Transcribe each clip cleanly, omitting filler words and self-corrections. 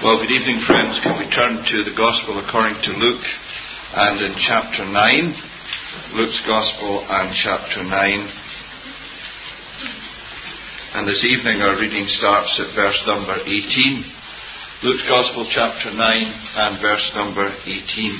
Well, good evening, friends. Can we turn to the Gospel according to Luke and in chapter 9? Luke's Gospel and chapter 9. And this evening our reading starts at verse number 18. Luke's Gospel chapter 9 and verse number 18.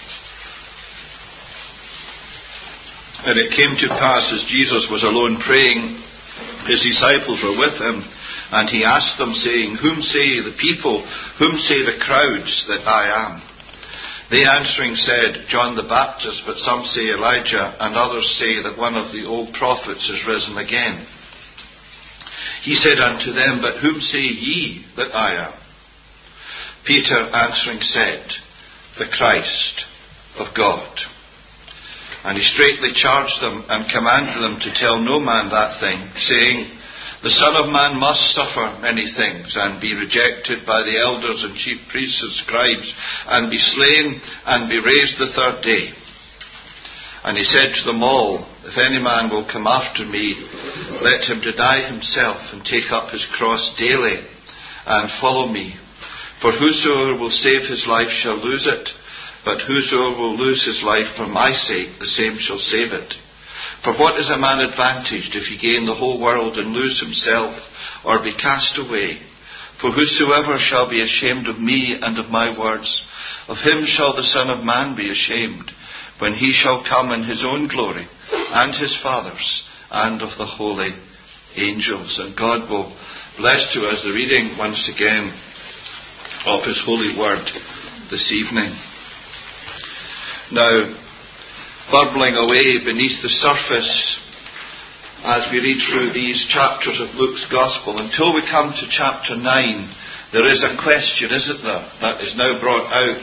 And it came to pass, as Jesus was alone praying, his disciples were with him, and he asked them, saying, Whom say the people, whom say the crowds that I am? They answering said, John the Baptist, but some say Elijah, and others say that one of the old prophets is risen again. He said unto them, But whom say ye that I am? Peter answering said, The Christ of God. And he straitly charged them and commanded them to tell no man that thing, saying, The Son of Man must suffer many things, and be rejected by the elders and chief priests and scribes, and be slain, and be raised the third day. And he said to them all, If any man will come after me, let him deny himself, and take up his cross daily, and follow me. For whosoever will save his life shall lose it, but whosoever will lose his life for my sake, the same shall save it. For what is a man advantaged if he gain the whole world and lose himself, or be cast away? For whosoever shall be ashamed of me and of my words, of him shall the Son of Man be ashamed, when he shall come in his own glory, and his Father's, and of the holy angels. And God will bless to us the reading once again of his holy word this evening. Now, bubbling away beneath the surface as we read through these chapters of Luke's Gospel, until we come to chapter 9, there is a question, isn't there, that is now brought out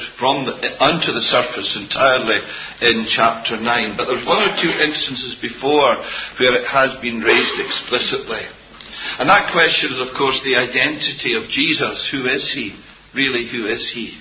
onto the surface entirely in chapter 9. But there's one or two instances before where it has been raised explicitly. And that question is, of course, the identity of Jesus. Who is he? Really, who is he?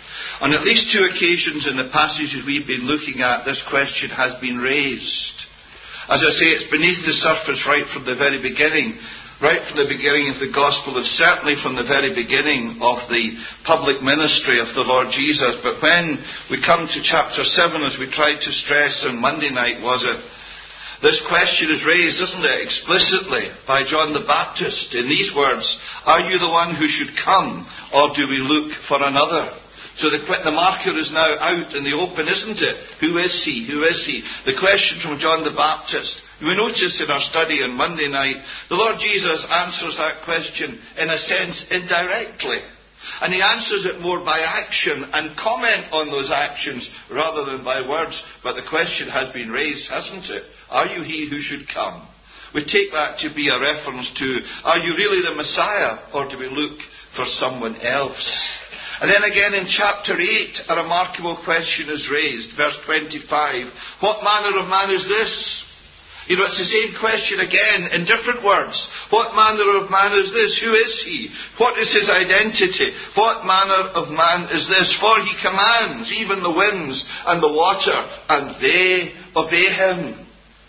On at least two occasions in the passages we've been looking at, this question has been raised. As I say, it's beneath the surface right from the very beginning. Right from the beginning of the Gospel, and certainly from the very beginning of the public ministry of the Lord Jesus. But when we come to chapter 7, as we tried to stress on Monday night, was it? This question is raised, isn't it, explicitly by John the Baptist in these words, Are you the one who should come, or do we look for another? So the marker is now out in the open, isn't it? Who is he? Who is he? The question from John the Baptist. We noticed in our study on Monday night, the Lord Jesus answers that question in a sense indirectly. And he answers it more by action and comment on those actions rather than by words. But the question has been raised, hasn't it? Are you he who should come? We take that to be a reference to, are you really the Messiah, or do we look for someone else? And then again in chapter 8, a remarkable question is raised. Verse 25. What manner of man is this? You know, it's the same question again in different words. What manner of man is this? Who is he? What is his identity? What manner of man is this? For he commands even the winds and the water, and they obey him.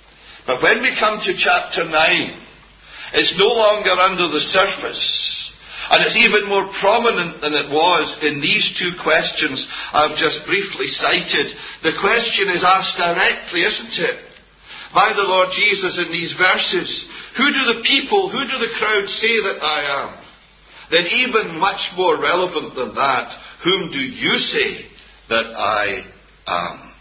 But when we come to chapter 9, it's no longer under the surface. And it's even more prominent than it was in these two questions I've just briefly cited. The question is asked directly, isn't it, by the Lord Jesus in these verses. Who do the crowd say that I am? Then even much more relevant than that, whom do you say that I am?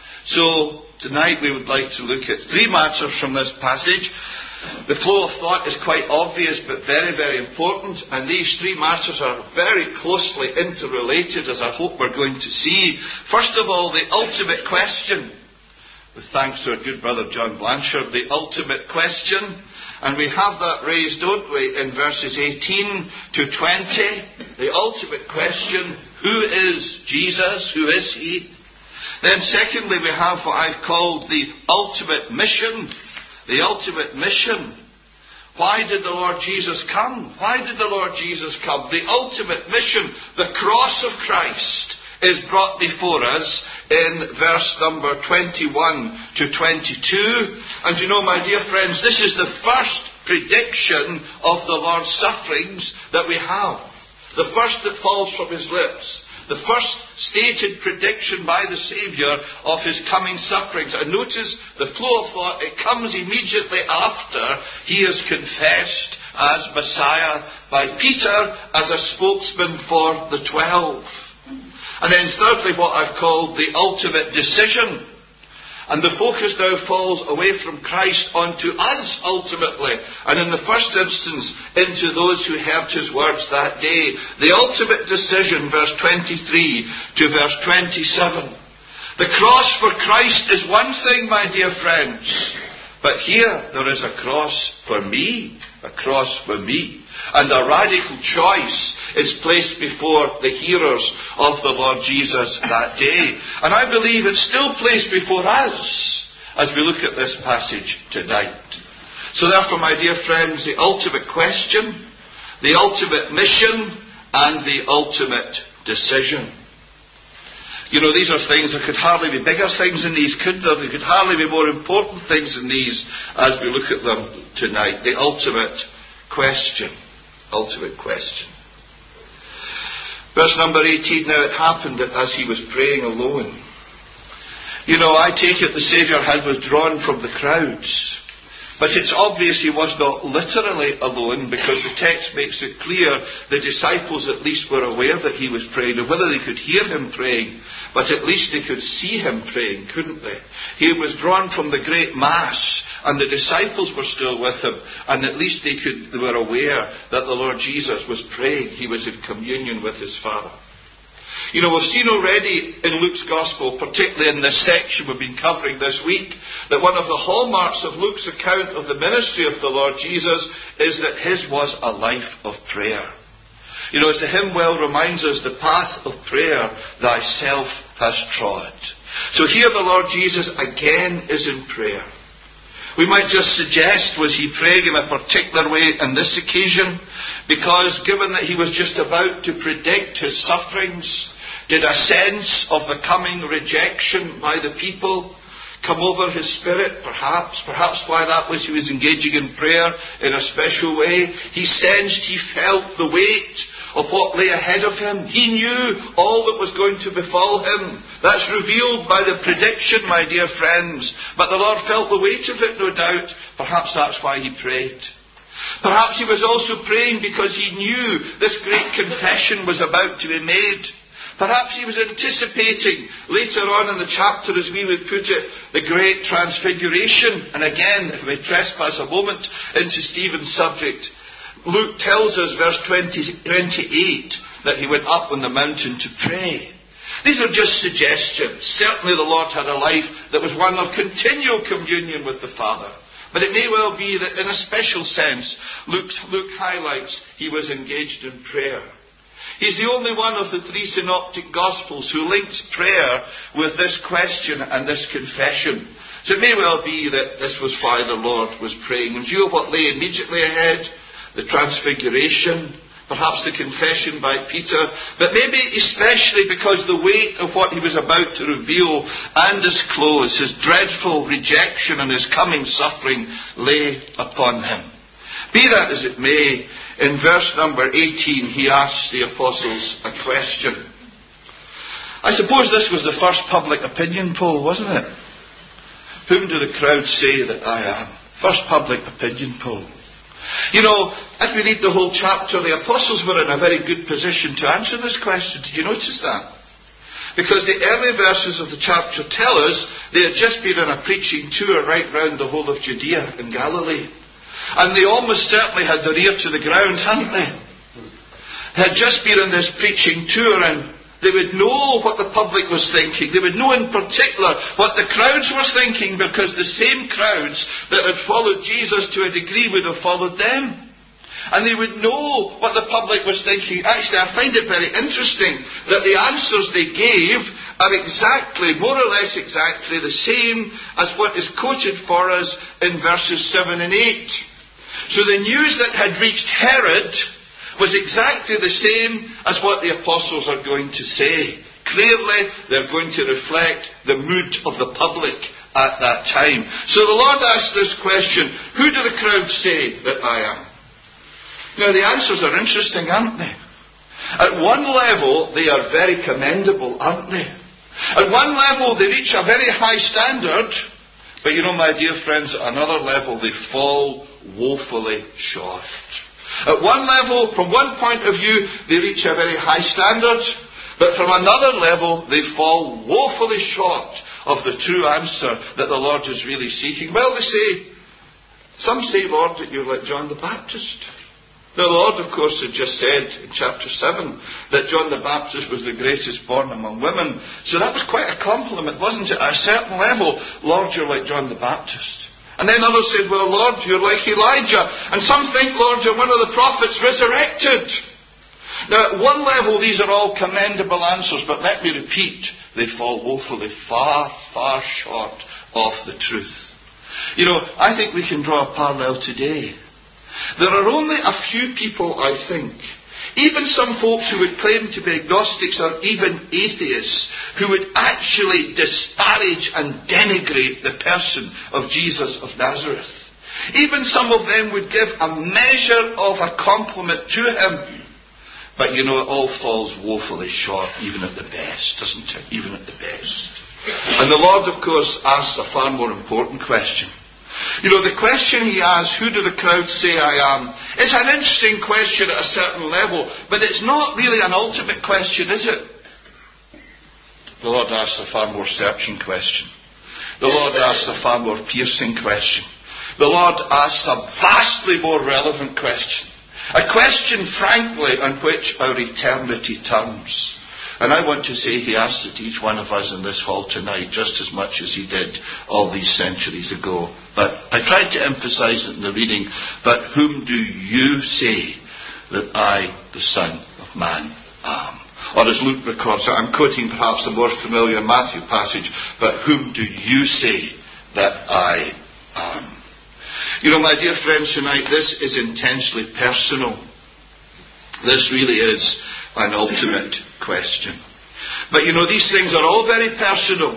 So tonight we would like to look at three matters from this passage. The flow of thought is quite obvious but very, very important, and these three matters are very closely interrelated, as I hope we're going to see. First of all, the ultimate question, with thanks to our good brother John Blanchard, the ultimate question, and we have that raised, don't we, in verses 18 to 20, the ultimate question, who is Jesus, who is he? Then secondly, we have what I've called the ultimate mission. The ultimate mission. Why did the Lord Jesus come? Why did the Lord Jesus come? The ultimate mission, the cross of Christ, is brought before us in verse number 21 to 22. And you know, my dear friends, this is the first prediction of the Lord's sufferings that we have. the first that falls from his lips, the first stated prediction by the Saviour of his coming sufferings. And notice the flow of thought, it comes immediately after he is confessed as Messiah by Peter as a spokesman for the 12. And then thirdly, what I've called the ultimate decision. And the focus now falls away from Christ onto us ultimately. And in the first instance, into those who heard his words that day. The ultimate decision, verse 23 to verse 27. The cross for Christ is one thing, my dear friends. But here there is a cross for me. A cross for me. And a radical choice is placed before the hearers of the Lord Jesus that day. And I believe it's still placed before us as we look at this passage tonight. So therefore, my dear friends, the ultimate question, the ultimate mission, and the ultimate decision. You know, these are things, there could hardly be bigger things than these, could there? There could hardly be more important things than these as we look at them tonight. The ultimate question. Ultimate question. Verse number 18, now it happened that as he was praying alone. You know, I take it the Saviour had withdrawn from the crowds. But it's obvious he was not literally alone, because the text makes it clear the disciples at least were aware that he was praying, and whether they could hear him praying, but at least they could see him praying, couldn't they? He had withdrawn from the great mass, and the disciples were still with him, and at least they were aware that the Lord Jesus was praying. He was in communion with his Father. You know, we've seen already in Luke's Gospel, particularly in this section we've been covering this week, that one of the hallmarks of Luke's account of the ministry of the Lord Jesus is that his was a life of prayer. You know, as the hymn well reminds us, the path of prayer thyself has trod. So here the Lord Jesus again is in prayer. We might just suggest, was he praying in a particular way on this occasion? Because given that he was just about to predict his sufferings, did a sense of the coming rejection by the people come over his spirit? Perhaps why that was he was engaging in prayer in a special way. He sensed, he felt the weight of what lay ahead of him. He knew all that was going to befall him. That's revealed by the prediction, my dear friends. But the Lord felt the weight of it, no doubt. Perhaps that's why he prayed. Perhaps he was also praying because he knew this great confession was about to be made. Perhaps he was anticipating later on in the chapter, as we would put it, the great transfiguration. And again, if we trespass a moment into Stephen's subject, Luke tells us, verse 28, that he went up on the mountain to pray. These are just suggestions. Certainly the Lord had a life that was one of continual communion with the Father. But it may well be that in a special sense, Luke highlights he was engaged in prayer. He's the only one of the three synoptic Gospels who links prayer with this question and this confession. So it may well be that this was why the Lord was praying. In view of what lay immediately ahead, the transfiguration, perhaps the confession by Peter, but maybe especially because the weight of what he was about to reveal and disclose, his dreadful rejection and his coming suffering, lay upon him. Be that as it may, in verse number 18 he asks the apostles a question. I suppose this was the first public opinion poll, wasn't it? Whom do the crowd say that I am? First public opinion poll. You know, as we read the whole chapter, the apostles were in a very good position to answer this question. Did you notice that? Because the early verses of the chapter tell us they had just been on a preaching tour right round the whole of Judea and Galilee. And they almost certainly had their ear to the ground, hadn't they? They had just been on this preaching tour, and they would know what the public was thinking. They would know in particular what the crowds were thinking, because the same crowds that had followed Jesus to a degree would have followed them. And they would know what the public was thinking. Actually, I find it very interesting that the answers they gave are exactly, more or less exactly, the same as what is quoted for us in verses 7 and 8. So the news that had reached Herod was exactly the same as what the apostles are going to say. Clearly, they're going to reflect the mood of the public at that time. So the Lord asked this question, who do the crowd say that I am? Now the answers are interesting, aren't they? At one level, they are very commendable, aren't they? At one level, they reach a very high standard. But you know, my dear friends, at another level, they fall woefully short. At one level, from one point of view, they reach a very high standard. But from another level, they fall woefully short of the true answer that the Lord is really seeking. Well, some say, Lord, that you're like John the Baptist. Now, the Lord, of course, had just said in chapter 7 that John the Baptist was the greatest born among women. So that was quite a compliment, wasn't it? At a certain level, Lord, you're like John the Baptist. And then others said, well, Lord, you're like Elijah. And some think, Lord, you're one of the prophets resurrected. Now, at one level, these are all commendable answers, but let me repeat, they fall woefully far, far short of the truth. You know, I think we can draw a parallel today. There are only a few people, I think, even some folks who would claim to be agnostics or even atheists, who would actually disparage and denigrate the person of Jesus of Nazareth. Even some of them would give a measure of a compliment to him. But you know, it all falls woefully short, even at the best, doesn't it? Even at the best. And the Lord, of course, asks a far more important question. You know, the question he asks, who do the crowd say I am? It's an interesting question at a certain level, but it's not really an ultimate question, is it? The Lord asks a far more searching question. The Lord asks a far more piercing question. The Lord asks a vastly more relevant question. A question, frankly, on which our eternity turns. And I want to say he asks it each one of us in this hall tonight just as much as he did all these centuries ago. But I tried to emphasize it in the reading. But whom do you say that I, the Son of Man, am? Or as Luke records, I'm quoting perhaps a more familiar Matthew passage, but whom do you say that I am? You know, my dear friends, tonight, this is intensely personal. This really is an ultimate question. But you know, these things are all very personal.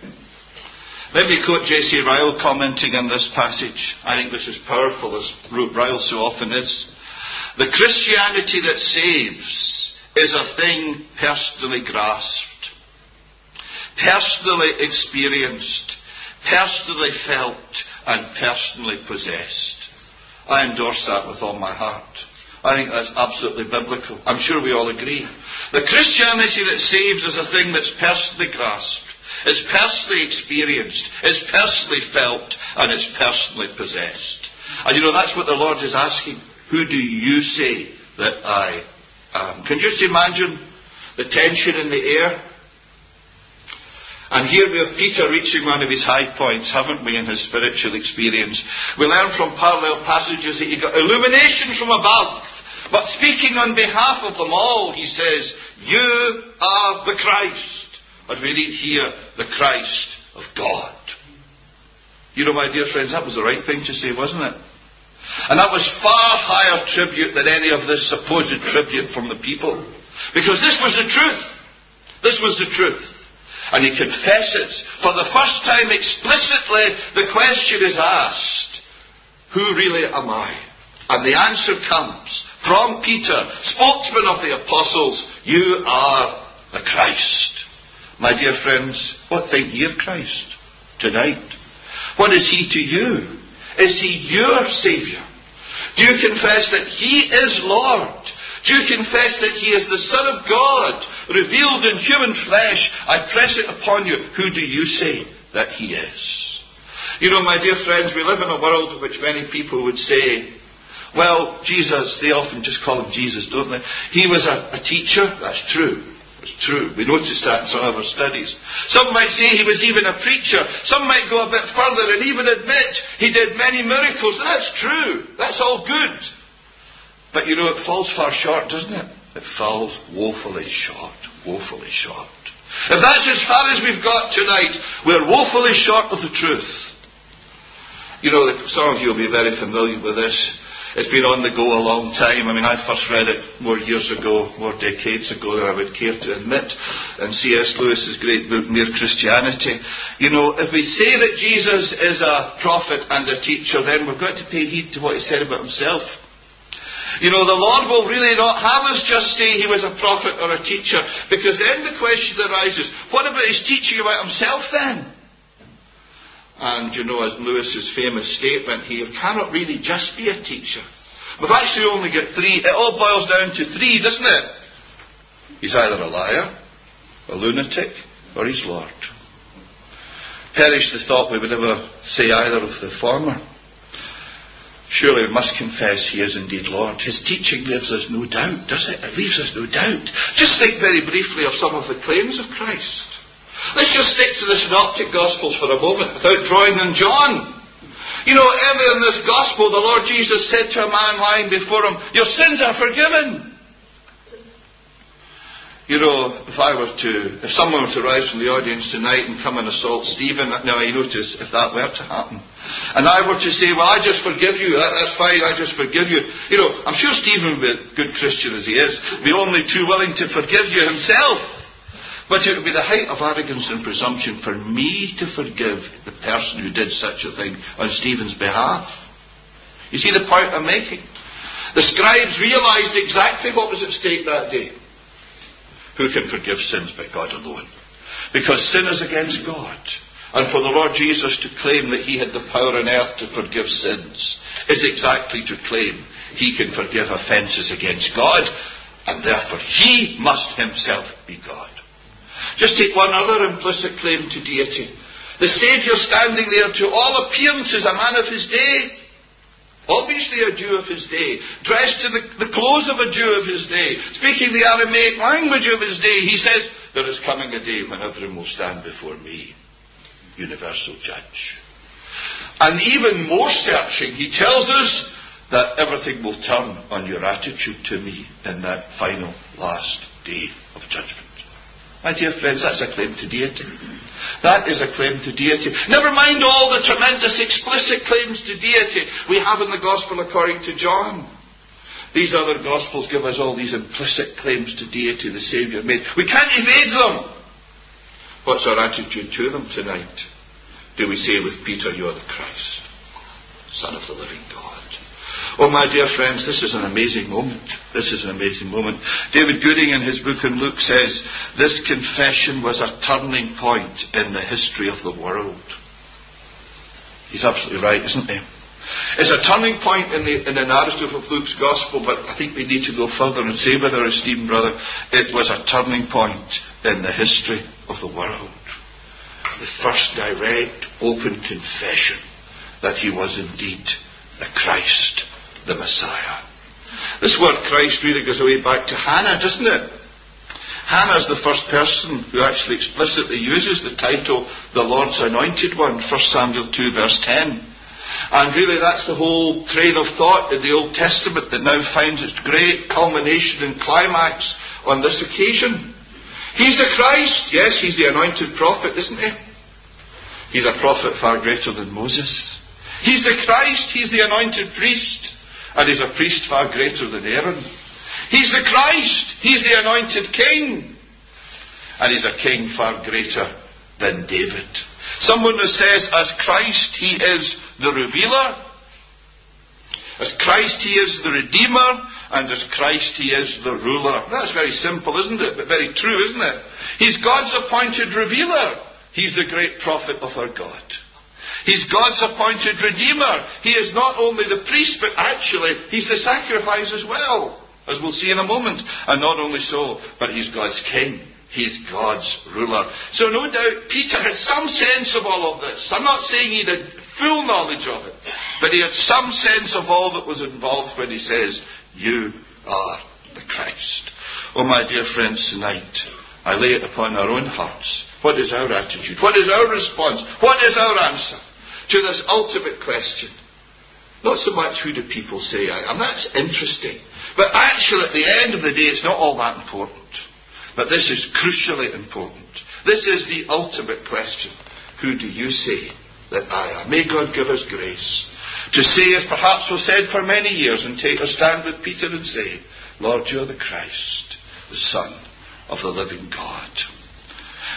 Let me quote J.C. Ryle commenting on this passage. I think this is powerful, as Ryle so often is. The Christianity that saves is a thing personally grasped, personally experienced, personally felt, and personally possessed. I endorse that with all my heart. I think that's absolutely biblical. I'm sure we all agree. The Christianity that saves is a thing that's personally grasped, it's personally experienced, it's personally felt, and it's personally possessed. And you know, that's what the Lord is asking. Who do you say that I am? Can you just imagine the tension in the air? And here we have Peter reaching one of his high points, haven't we, in his spiritual experience. We learn from parallel passages that he got illumination from above. But speaking on behalf of them all, he says, you are the Christ. But we read here, the Christ of God. You know, my dear friends, that was the right thing to say, wasn't it? And that was far higher tribute than any of this supposed tribute from the people. Because this was the truth. This was the truth. And he confesses, for the first time explicitly, the question is asked, who really am I? And the answer comes from Peter, spokesman of the apostles, you are the Christ. My dear friends, what think ye of Christ tonight? What is he to you? Is he your Saviour? Do you confess that he is Lord? Do you confess that he is the Son of God, revealed in human flesh? I press it upon you. Who do you say that he is? You know, my dear friends, we live in a world in which many people would say, well, Jesus, they often just call him Jesus, don't they? He was a teacher. That's true. It's true. We noticed that in some of our studies. Some might say he was even a preacher. Some might go a bit further and even admit he did many miracles. That's true. That's all good. But you know, it falls far short, doesn't it? It falls woefully short. Woefully short. If that's as far as we've got tonight, we're woefully short of the truth. You know, some of you will be very familiar with this. It's been on the go a long time. I mean, I first read it more years ago, more decades ago than I would care to admit, in C.S. Lewis's great book, Mere Christianity. You know, if we say that Jesus is a prophet and a teacher, then we've got to pay heed to what he said about himself. The Lord will really not have us just say he was a prophet or a teacher, because then the question arises, what about his teaching about himself then? And as Lewis's famous statement, he cannot really just be a teacher. We've actually only got three. It all boils down to three, doesn't it? He's either a liar, a lunatic, or he's Lord. Perish the thought we would ever say either of the former. Surely we must confess he is indeed Lord. His teaching leaves us no doubt, does it? It leaves us no doubt. Just think very briefly of some of the claims of Christ. Let's just stick to the Synoptic Gospels for a moment without drawing on John. Earlier in this Gospel, the Lord Jesus said to a man lying before him, your sins are forgiven. If someone were to rise from the audience tonight and come and assault Stephen, now I notice if that were to happen, and I were to say, well, I just forgive you, that's fine, I just forgive you. I'm sure Stephen would be a good Christian as he is, be only too willing to forgive you himself. But it would be the height of arrogance and presumption for me to forgive the person who did such a thing on Stephen's behalf. You see the point I'm making? The scribes realised exactly what was at stake that day. Who can forgive sins but God alone? Because sin is against God. And for the Lord Jesus to claim that he had the power on earth to forgive sins is exactly to claim he can forgive offences against God, and therefore he must himself be God. Just take one other implicit claim to deity. The Saviour standing there to all appearances a man of his day. Obviously a Jew of his day, dressed in the clothes of a Jew of his day, speaking the Aramaic language of his day. He says, there is coming a day when everyone will stand before me, universal judge. And even more searching, he tells us that everything will turn on your attitude to me in that final last day of judgment. My dear friends, that's a claim to deity. That is a claim to deity. Never mind all the tremendous explicit claims to deity we have in the Gospel according to John. These other Gospels give us all these implicit claims to deity the Saviour made. We can't evade them. What's our attitude to them tonight? Do we say with Peter, you are the Christ, Son of the living God? Oh, my dear friends, this is an amazing moment. This is an amazing moment. David Gooding in his book on Luke says, this confession was a turning point in the history of the world. He's absolutely right, isn't he? It's a turning point in the narrative of Luke's Gospel, but I think we need to go further and say with our esteemed brother, it was a turning point in the history of the world. The first direct, open confession that he was indeed the Christ, the Messiah. This word Christ really goes way back to Hannah, doesn't it? Hannah is the first person who actually explicitly uses the title, the Lord's Anointed One, 1 Samuel 2 verse 10. And really that's the whole train of thought in the Old Testament that now finds its great culmination and climax on this occasion. He's the Christ. Yes, he's the anointed prophet, isn't he? He's a prophet far greater than Moses. He's the Christ. He's the anointed priest. And he's a priest far greater than Aaron. He's the Christ. He's the anointed king. And he's a king far greater than David. Someone who says, as Christ he is the revealer. As Christ he is the redeemer. And as Christ he is the ruler. That's very simple, isn't it? But very true, isn't it? He's God's appointed revealer. He's the great prophet of our God. He's God's appointed redeemer. He is not only the priest, but actually he's the sacrifice as well, as we'll see in a moment. And not only so, but he's God's king. He's God's ruler. So no doubt Peter had some sense of all of this. I'm not saying he had full knowledge of it, but he had some sense of all that was involved when he says, you are the Christ. Oh, my dear friends, tonight I lay it upon our own hearts. What is our attitude? What is our response? What is our answer to this ultimate question? Not so much who do people say I am. That's interesting. But actually at the end of the day it's not all that important. But this is crucially important. This is the ultimate question. Who do you say that I am? May God give us grace to say, as perhaps was said for many years, and take a stand with Peter and say, Lord, you are the Christ, the Son of the living God.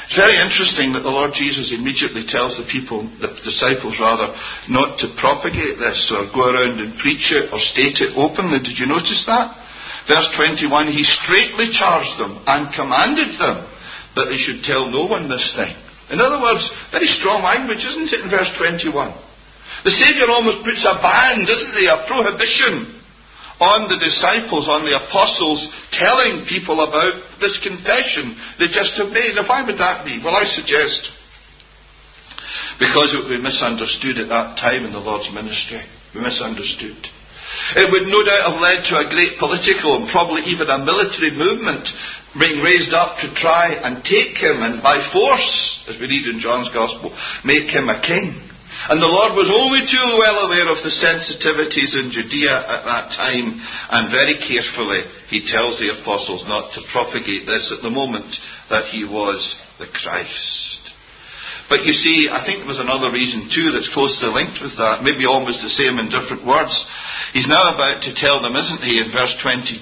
It's very interesting that the Lord Jesus immediately tells the disciples, not to propagate this or go around and preach it or state it openly. Did you notice that? Verse 21, he straitly charged them and commanded them that they should tell no one this thing. In other words, very strong language, isn't it, in verse 21? The Saviour almost puts a ban, doesn't he, a prohibition on the disciples, on the apostles, telling people about this confession they just have made. Now, why would that be? Well, I suggest because it would be misunderstood at that time in the Lord's ministry. Misunderstood. It would no doubt have led to a great political and probably even a military movement being raised up to try and take him and by force, as we read in John's Gospel, make him a king. And the Lord was only too well aware of the sensitivities in Judea at that time, and very carefully he tells the apostles not to propagate this at the moment that he was the Christ. But you see, I think there was another reason too that's closely linked with that, maybe almost the same in different words. He's now about to tell them, isn't he, in verse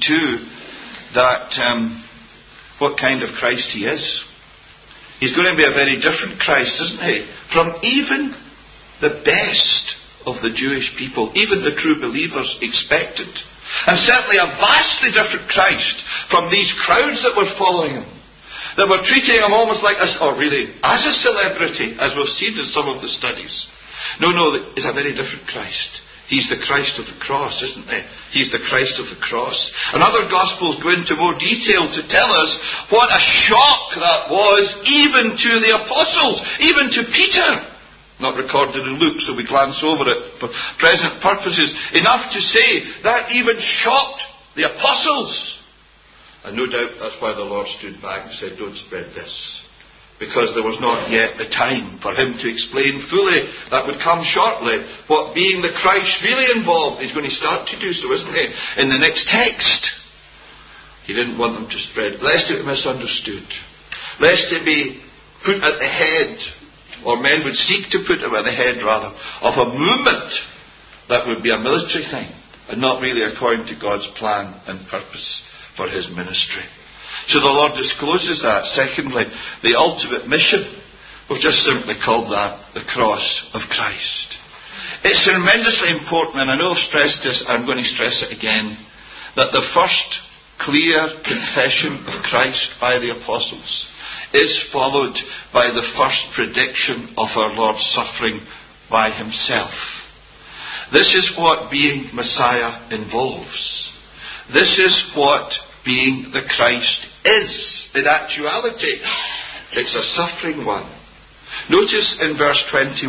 22, that what kind of Christ he is. He's going to be a very different Christ, isn't he, from even the best of the Jewish people, even the true believers expected. And certainly a vastly different Christ from these crowds that were following him, that were treating him almost like as a celebrity, as we've seen in some of the studies. No, it's a very different Christ. He's the Christ of the cross, isn't he? He's the Christ of the cross. And other Gospels go into more detail to tell us what a shock that was even to the apostles, even to Peter. Not recorded in Luke, so we glance over it for present purposes. Enough to say that even shocked the apostles. And no doubt that's why the Lord stood back and said, don't spread this. Because there was not yet the time for him to explain fully, that would come shortly, what being the Christ really involved. He's going to start to do so, isn't he? In the next text. He didn't want them to spread, lest it be misunderstood. Lest it be put at the head, or men would seek to put him at the head, rather, of a movement that would be a military thing, and not really according to God's plan and purpose for his ministry. So the Lord discloses that. Secondly, the ultimate mission. We've just simply called that the cross of Christ. It's tremendously important, and I know I've stressed this, I'm going to stress it again, that the first clear confession of Christ by the apostles is followed by the first prediction of our Lord's suffering by himself. This is what being Messiah involves. This is what being the Christ is in actuality. It's a suffering one. Notice in verse 22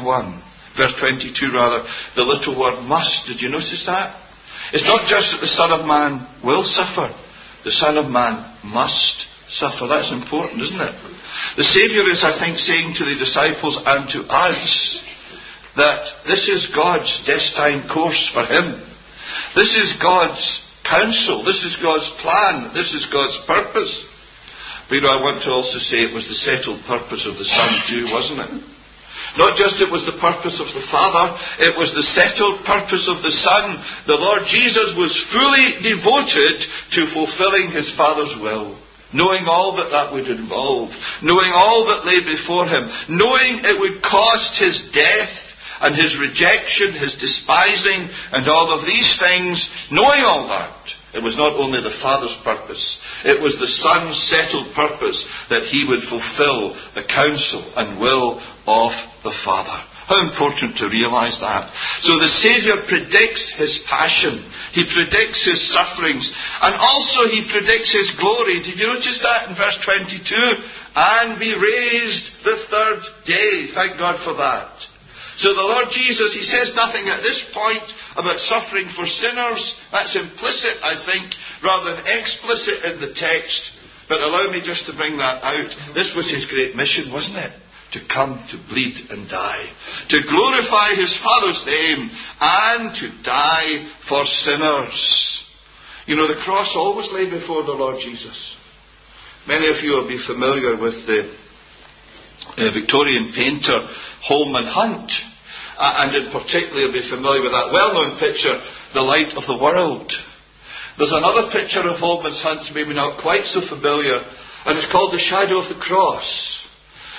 the little word must. Did you notice that? It's not just that the Son of Man will suffer. The Son of Man must suffer. That's important, isn't it? The Saviour is, I think, saying to the disciples and to us that this is God's destined course for him. This is God's counsel. This is God's plan. This is God's purpose. But I want to also say it was the settled purpose of the Son too, wasn't it? Not just it was the purpose of the Father, it was the settled purpose of the Son. The Lord Jesus was fully devoted to fulfilling his Father's will. Knowing all that that would involve. Knowing all that lay before him. Knowing it would cost his death and his rejection, his despising, and all of these things. Knowing all that, it was not only the Father's purpose, it was the Son's settled purpose that he would fulfill the counsel and will of the Father. How important to realise that. So the Saviour predicts his passion. He predicts his sufferings. And also he predicts his glory. Did you notice that in verse 22? And be raised the third day. Thank God for that. So the Lord Jesus, he says nothing at this point about suffering for sinners. That's implicit, I think, rather than explicit in the text. But allow me just to bring that out. This was his great mission, wasn't it? To come, to bleed and die. To glorify his Father's name and to die for sinners. You know, the cross always lay before the Lord Jesus. Many of you will be familiar with the Victorian painter Holman Hunt, and in particular you'll be familiar with that well-known picture, The Light of the World. There's another picture of Holman Hunt's maybe not quite so familiar, and it's called The Shadow of the Cross.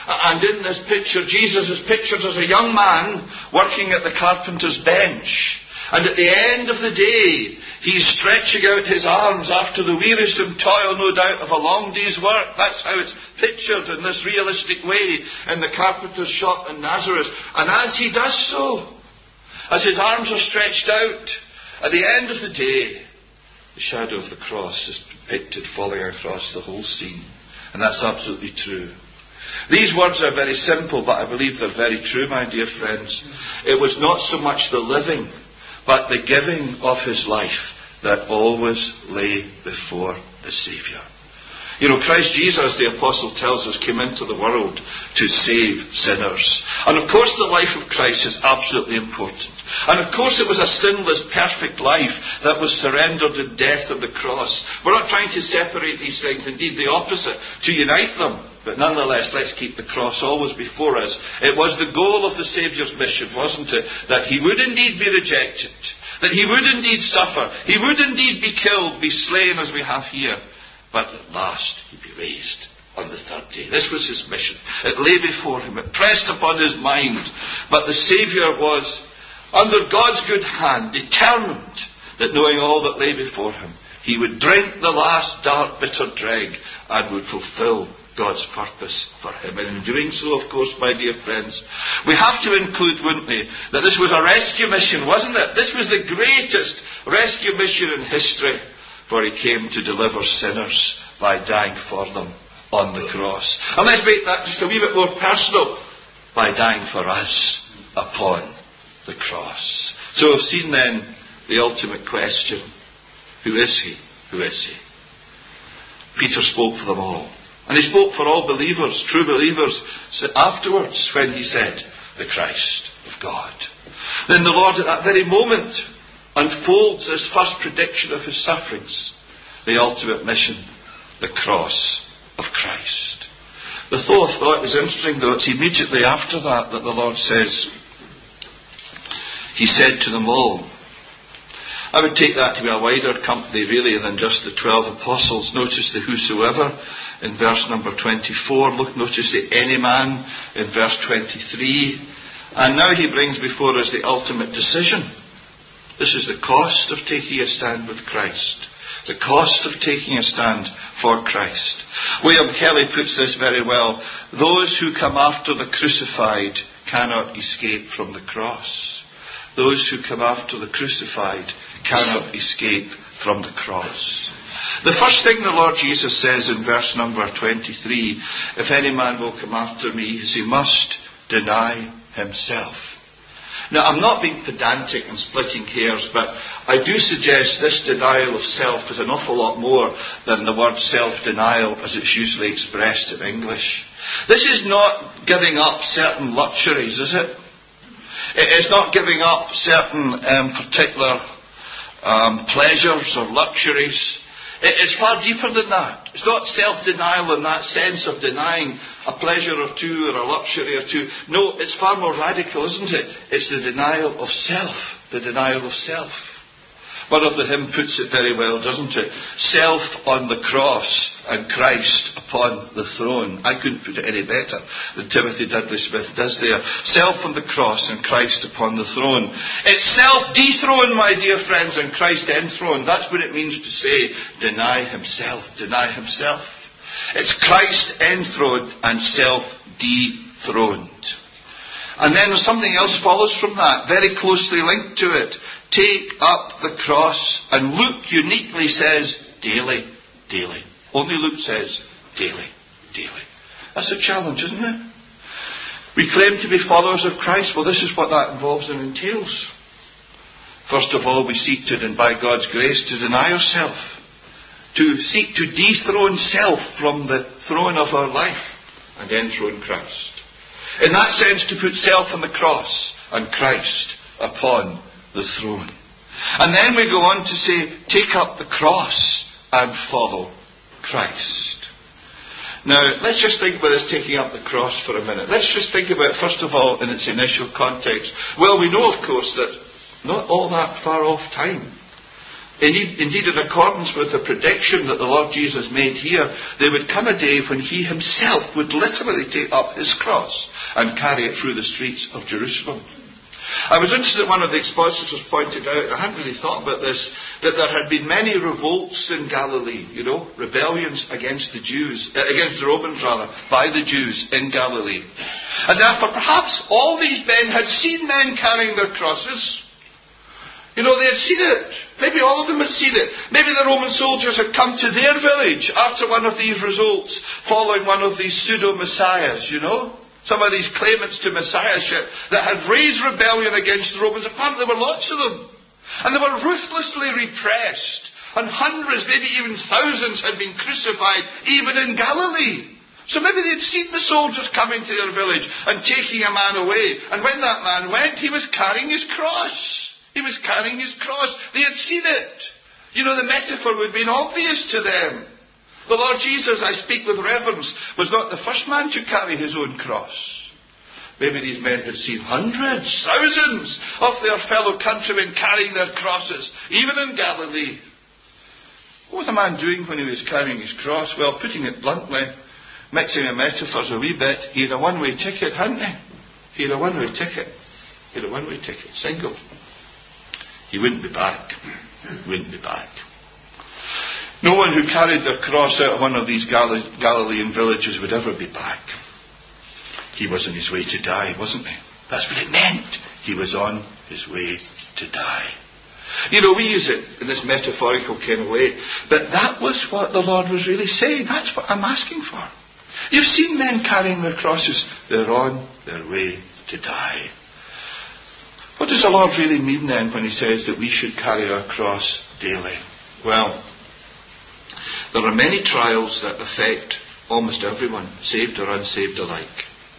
And in this picture, Jesus is pictured as a young man working at the carpenter's bench. And at the end of the day, he's stretching out his arms after the wearisome toil, no doubt, of a long day's work. That's how it's pictured in this realistic way in the carpenter's shop in Nazareth. And as he does so, as his arms are stretched out, at the end of the day, the shadow of the cross is depicted falling across the whole scene. And that's absolutely true. These words are very simple, but I believe they're very true, my dear friends. It was not so much the living, but the giving of his life that always lay before the Saviour. You know, Christ Jesus, the apostle tells us, came into the world to save sinners. And of course the life of Christ is absolutely important. And of course it was a sinless, perfect life that was surrendered in death on the cross. We're not trying to separate these things, indeed the opposite, to unite them. But nonetheless, let's keep the cross always before us. It was the goal of the Saviour's mission, wasn't it? That he would indeed be rejected. That he would indeed suffer. He would indeed be killed, be slain as we have here. But at last he'd be raised on the third day. This was his mission. It lay before him. It pressed upon his mind. But the Saviour was, under God's good hand, determined that knowing all that lay before him, he would drink the last dark, bitter dreg and would fulfill God's purpose for him. And in doing so, of course, my dear friends, we have to include, wouldn't we, that this was a rescue mission, wasn't it? This was the greatest rescue mission in history. For he came to deliver sinners by dying for them on the cross. And let's make that just a wee bit more personal, by dying for us upon the cross. So we've seen then the ultimate question. Who is he? Who is he? Peter spoke for them all. And he spoke for all believers, true believers, afterwards when he said, the Christ of God. Then the Lord at that very moment unfolds this first prediction of his sufferings, the ultimate mission, the cross of Christ. The thought is interesting, though. It's immediately after that the Lord says, he said to them all. I would take that to be a wider company, really, than just the 12 apostles. Notice the whosoever in verse number 24. Notice the any man in verse 23. And now he brings before us the ultimate decision. This is the cost of taking a stand with Christ. The cost of taking a stand for Christ. William Kelly puts this very well. Those who come after the crucified cannot escape from the cross. Those who come after the crucified cannot escape from the cross. The first thing the Lord Jesus says in verse number 23, if any man will come after me, he must deny himself. Now, I'm not being pedantic and splitting hairs, but I do suggest this denial of self is an awful lot more than the word self-denial as it's usually expressed in English. This is not giving up certain luxuries, is it? It's not giving up certain particular pleasures or luxuries. It's far deeper than that. It's not self-denial in that sense of denying a pleasure or two or a luxury or two. No, it's far more radical, isn't it? It's the denial of self. The denial of self. One of the hymn puts it very well, doesn't it? Self on the cross and Christ upon the throne. I couldn't put it any better than Timothy Dudley Smith does there. Self on the cross and Christ upon the throne. It's self-dethroned, my dear friends, and Christ enthroned. That's what it means to say, deny himself. Deny himself. It's Christ enthroned and self-dethroned. And then something else follows from that, very closely linked to it. Take up the cross. And Luke uniquely says, daily, daily. Only Luke says, daily, daily. That's a challenge, isn't it? We claim to be followers of Christ. Well, this is what that involves and entails. First of all, we seek to, and by God's grace, to deny ourselves. To seek to dethrone self from the throne of our life and enthrone Christ. In that sense, to put self on the cross and Christ upon the throne. And then we go on to say, take up the cross and follow Christ. Now, let's just think about this taking up the cross for a minute. Let's just think about it, first of all, in its initial context. Well, we know, of course, that not all that far off time, Indeed, in accordance with the prediction that the Lord Jesus made here, there would come a day when he himself would literally take up his cross and carry it through the streets of Jerusalem. I was interested that one of the expositors pointed out, I hadn't really thought about this, that there had been many revolts in Galilee, rebellions against the Jews, against the Romans rather, by the Jews in Galilee. And therefore perhaps all these men had seen men carrying their crosses. They had seen it. Maybe all of them had seen it. Maybe the Roman soldiers had come to their village after one of these results, following one of these pseudo-messiahs, Some of these claimants to messiahship that had raised rebellion against the Romans. Apparently there were lots of them. And they were ruthlessly repressed. And hundreds, maybe even thousands, had been crucified, even in Galilee. So maybe they'd seen the soldiers coming to their village and taking a man away. And when that man went, he was carrying his cross. He was carrying his cross. They had seen it. The metaphor would have been obvious to them. The Lord Jesus, I speak with reverence, was not the first man to carry his own cross. Maybe these men had seen hundreds, thousands of their fellow countrymen carrying their crosses, even in Galilee. What was the man doing when he was carrying his cross? Well, putting it bluntly, mixing the metaphors a wee bit, he had a one-way ticket, hadn't he? He had a one-way ticket. He had a one-way ticket, single. He wouldn't be back. He wouldn't be back. No one who carried their cross out of one of these Galilean villages would ever be back. He was on his way to die, wasn't he? That's what it meant. He was on his way to die. We use it in this metaphorical kind of way, but that was what the Lord was really saying. That's what I'm asking for. You've seen men carrying their crosses. They're on their way to die. What does the Lord really mean then when he says that we should carry our cross daily? Well, there are many trials that affect almost everyone, saved or unsaved alike.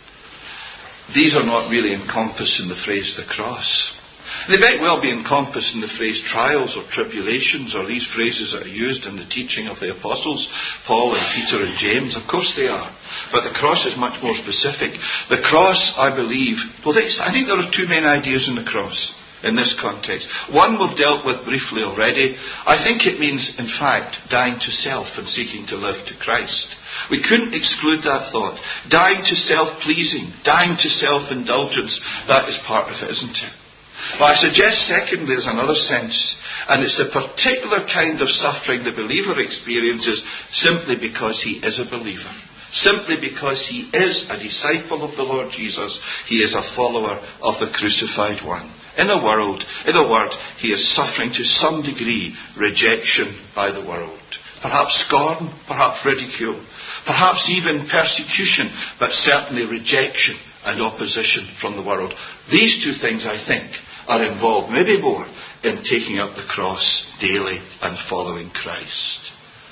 These are not really encompassed in the phrase the cross. They might well be encompassed in the phrase trials or tribulations, or these phrases that are used in the teaching of the apostles, Paul and Peter and James. Of course they are. But the cross is much more specific. The cross, I believe, I think there are two main ideas in the cross in this context. One we've dealt with briefly already. I think it means, in fact, dying to self and seeking to live to Christ. We couldn't exclude that thought. Dying to self-pleasing, dying to self-indulgence, that is part of it, isn't it? But I suggest, secondly, there's another sense, and it's the particular kind of suffering the believer experiences simply because he is a believer. Simply because he is a disciple of the Lord Jesus, he is a follower of the crucified one. In a word, he is suffering to some degree rejection by the world. Perhaps scorn, perhaps ridicule, perhaps even persecution, but certainly rejection and opposition from the world. These two things, I think, are involved, maybe more, in taking up the cross daily and following Christ.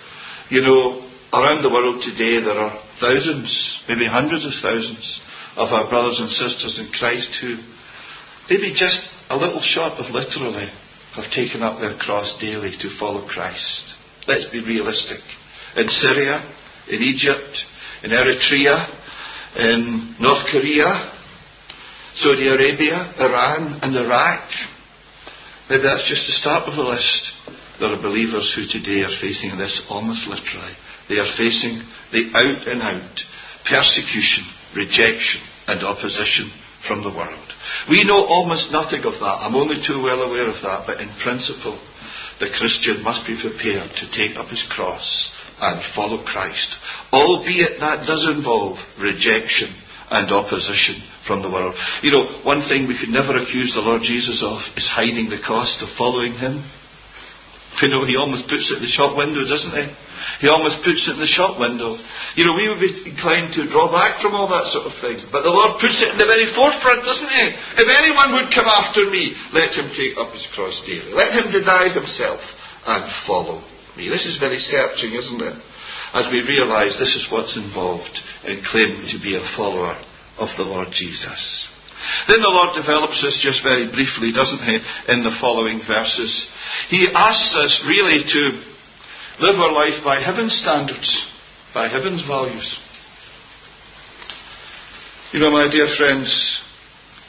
Around the world today there are thousands, maybe hundreds of thousands of our brothers and sisters in Christ who, maybe just a little short of literally, have taken up their cross daily to follow Christ. Let's be realistic. In Syria, in Egypt, in Eritrea, in North Korea, Saudi Arabia, Iran and Iraq. Maybe that's just the start of the list. There are believers who today are facing this almost literally. They are facing the out and out persecution, rejection and opposition from the world. We know almost nothing of that. I'm only too well aware of that. But in principle, the Christian must be prepared to take up his cross and follow Christ. Albeit that does involve rejection and opposition from the world. One thing we could never accuse the Lord Jesus of is hiding the cost of following him. He almost puts it in the shop window, doesn't he? He almost puts it in the shop window. We would be inclined to draw back from all that sort of thing. But the Lord puts it in the very forefront, doesn't he? If anyone would come after me, let him take up his cross daily. Let him deny himself and follow me. This is very searching, isn't it? As we realise this is what's involved in claiming to be a follower of the Lord Jesus. Then the Lord develops this just very briefly, doesn't he, in the following verses. He asks us really to live our life by heaven's standards, by heaven's values. My dear friends,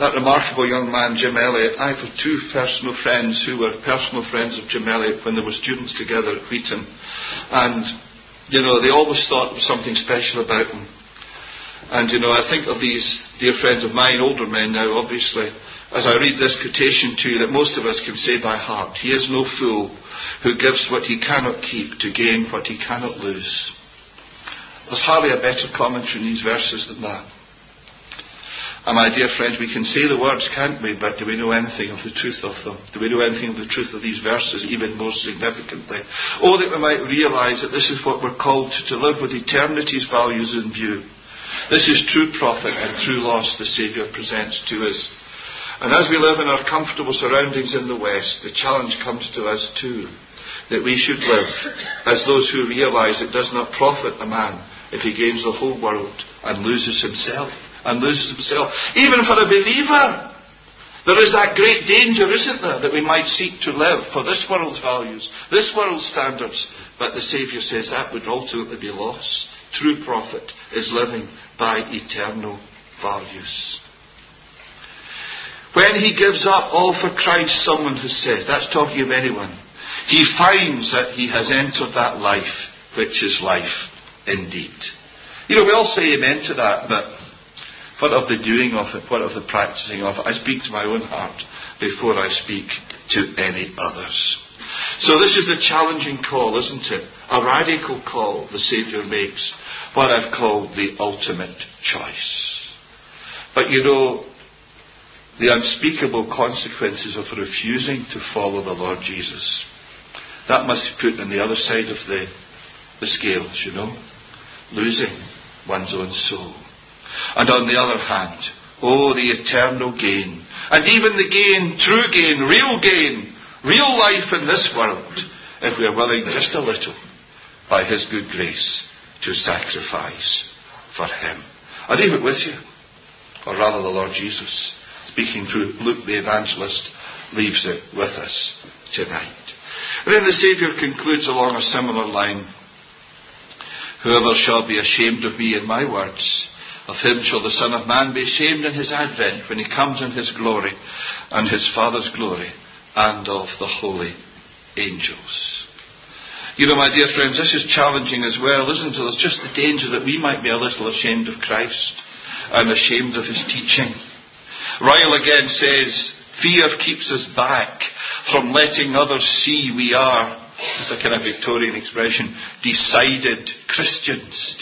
That remarkable young man, Jim Elliot, I have two personal friends who were personal friends of Jim Elliot when they were students together at Wheaton. And, they always thought there was something special about him. And, I think of these dear friends of mine, older men now, obviously, as I read this quotation to you, that most of us can say by heart, "He is no fool who gives what he cannot keep to gain what he cannot lose." There's hardly a better commentary in these verses than that. And my dear friends, we can say the words, can't we? But do we know anything of the truth of them? Do we know anything of the truth of these verses, even more significantly? Oh, that we might realise that this is what we're called to live with eternity's values in view. This is true profit and true loss the Saviour presents to us. And as we live in our comfortable surroundings in the West, the challenge comes to us too, that we should live as those who realise it does not profit a man if he gains the whole world and loses himself. Even for a believer, there is that great danger, isn't there, that we might seek to live for this world's values, this world's standards. But the Saviour says that would ultimately be loss. True profit is living by eternal values. When he gives up all for Christ, someone has said, that's talking of anyone, he finds that he has entered that life, which is life indeed. We all say amen to that, but what of the doing of it? What of the practicing of it? I speak to my own heart before I speak to any others. So this is a challenging call, isn't it? A radical call the Saviour makes. What I've called the ultimate choice. But the unspeakable consequences of refusing to follow the Lord Jesus, that must be put on the other side of the scales, losing one's own soul. And on the other hand, the eternal gain. And even the gain, true gain, real life in this world, if we are willing just a little, by His good grace, to sacrifice for Him. I leave it with you. Or rather, the Lord Jesus, speaking through Luke the evangelist, leaves it with us tonight. And then the Saviour concludes along a similar line. "Whoever shall be ashamed of me and my words, of him shall the Son of Man be ashamed in his advent, when he comes in his glory and his Father's glory and of the holy angels." My dear friends, this is challenging as well, isn't it? There's just the danger that we might be a little ashamed of Christ and ashamed of his teaching. Ryle again says, fear keeps us back from letting others see we are, it's a kind of Victorian expression, decided Christians.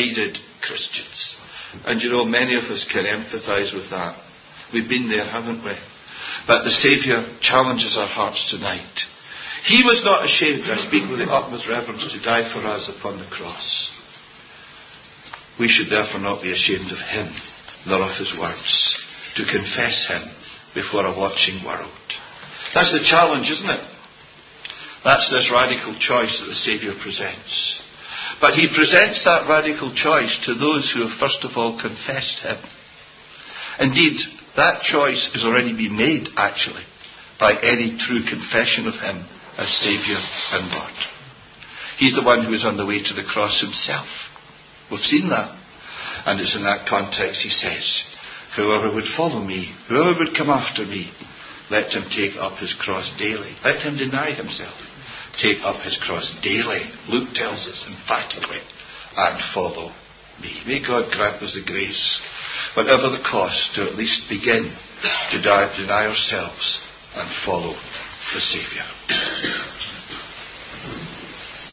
And many of us can empathise with that. We've been there, haven't we? But the Saviour challenges our hearts tonight. He was not ashamed, I speak with the utmost reverence, to die for us upon the cross. We should therefore not be ashamed of him, nor of his words, to confess him before a watching world. That's the challenge, isn't it? That's this radical choice that the Saviour presents. But he presents that radical choice to those who have first of all confessed him. Indeed, that choice has already been made, actually, by any true confession of him as Saviour and Lord. He's the one who is on the way to the cross himself. We've seen that. And it's in that context he says, whoever would follow me, whoever would come after me, let him take up his cross daily. Let him deny himself. Take up his cross daily, Luke tells us emphatically, and follow me. May God grant us the grace, whatever the cost, to at least begin to deny ourselves and follow the Saviour.